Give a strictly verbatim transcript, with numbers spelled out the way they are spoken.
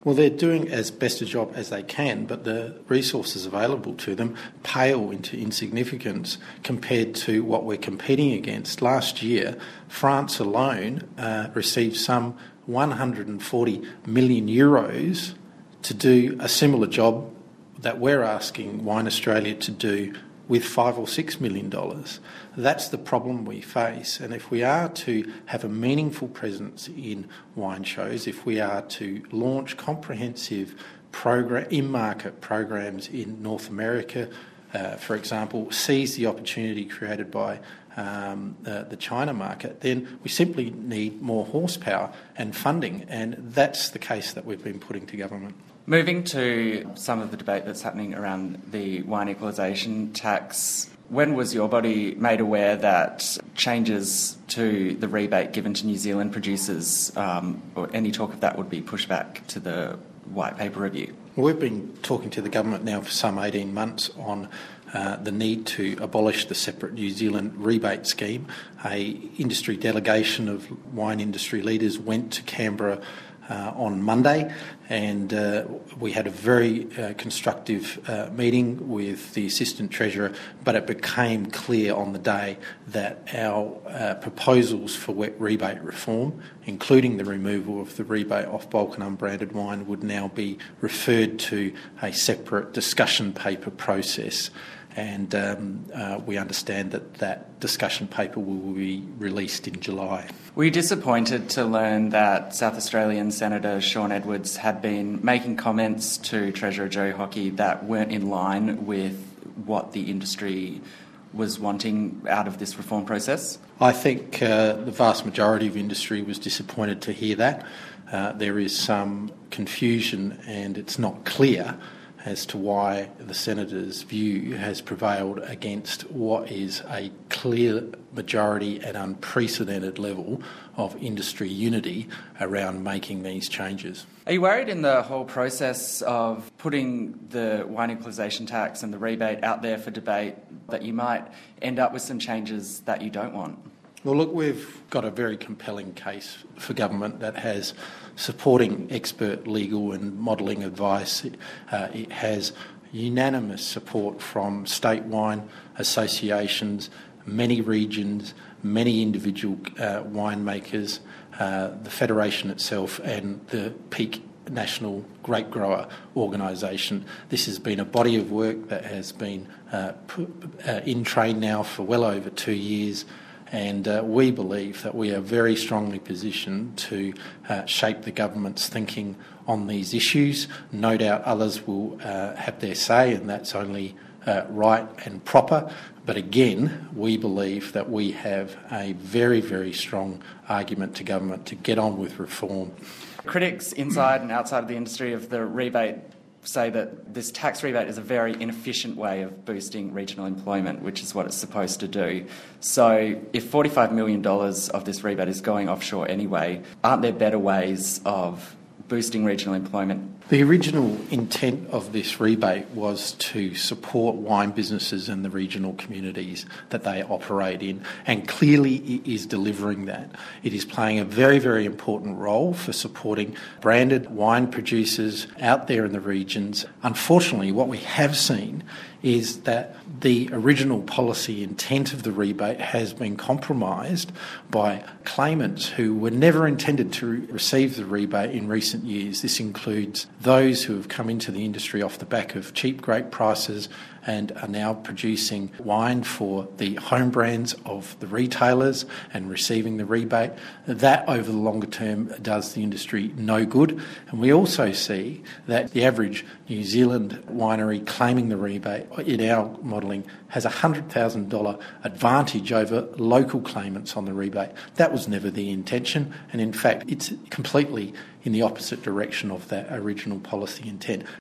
Well, they're doing as best a job as they can, but the resources available to them pale into insignificance compared to what we're competing against. Last year, France alone uh, received some one hundred forty million euros to do a similar job that we're asking Wine Australia to do with five or six million dollars. That's the problem we face. And if we are to have a meaningful presence in wine shows, if we are to launch comprehensive program, in-market programs in North America, uh, for example, seize the opportunity created by um, uh, the China market, then we simply need more horsepower and funding. And that's the case that we've been putting to government. Moving to some of the debate that's happening around the wine equalisation tax, when was your body made aware that changes to the rebate given to New Zealand producers, um, or any talk of that, would be pushed back to the white paper review? Well, we've been talking to the government now for some eighteen months on uh, the need to abolish the separate New Zealand rebate scheme. A industry delegation of wine industry leaders went to Canberra Uh, on Monday, and uh, we had a very uh, constructive uh, meeting with the Assistant Treasurer, but it became clear on the day that our uh, proposals for wet rebate reform, including the removal of the rebate off bulk and unbranded wine, would now be referred to a separate discussion paper process. And um, uh, we understand that that discussion paper will be released in July. Were you disappointed to learn that South Australian Senator Sean Edwards had been making comments to Treasurer Joe Hockey that weren't in line with what the industry was wanting out of this reform process? I think uh, the vast majority of industry was disappointed to hear that. Uh, there is some confusion, and it's not clear as to why the Senator's view has prevailed against what is a clear majority and unprecedented level of industry unity around making these changes. Are you worried in the whole process of putting the wine equalisation tax and the rebate out there for debate that you might end up with some changes that you don't want? Well, look, we've got a very compelling case for government that has supporting expert legal and modelling advice. It, uh, it has unanimous support from state wine associations, many regions, many individual uh, winemakers, uh, the Federation itself and the Peak National Grape Grower Organisation. This has been a body of work that has been uh, put, uh, in train now for well over two years. And uh, we believe that we are very strongly positioned to uh, shape the government's thinking on these issues. No doubt others will uh, have their say, and that's only uh, right and proper. But again, we believe that we have a very, very strong argument to government to get on with reform. Critics inside and outside of the industry of the rebate say that this tax rebate is a very inefficient way of boosting regional employment, which is what it's supposed to do. So if forty-five million dollars of this rebate is going offshore anyway, aren't there better ways of boosting regional employment? The original intent of this rebate was to support wine businesses and the regional communities that they operate in, and clearly it is delivering that. It is playing a very, very important role for supporting branded wine producers out there in the regions. Unfortunately, what we have seen is that the original policy intent of the rebate has been compromised by claimants who were never intended to re- receive the rebate in recent years. This includes those who have come into the industry off the back of cheap grape prices and are now producing wine for the home brands of the retailers and receiving the rebate. That, over the longer term, does the industry no good. And we also see that the average New Zealand winery claiming the rebate in our modelling has a one hundred thousand dollars advantage over local claimants on the rebate. That was never the intention, and in fact, it's completely in the opposite direction of that original policy intent.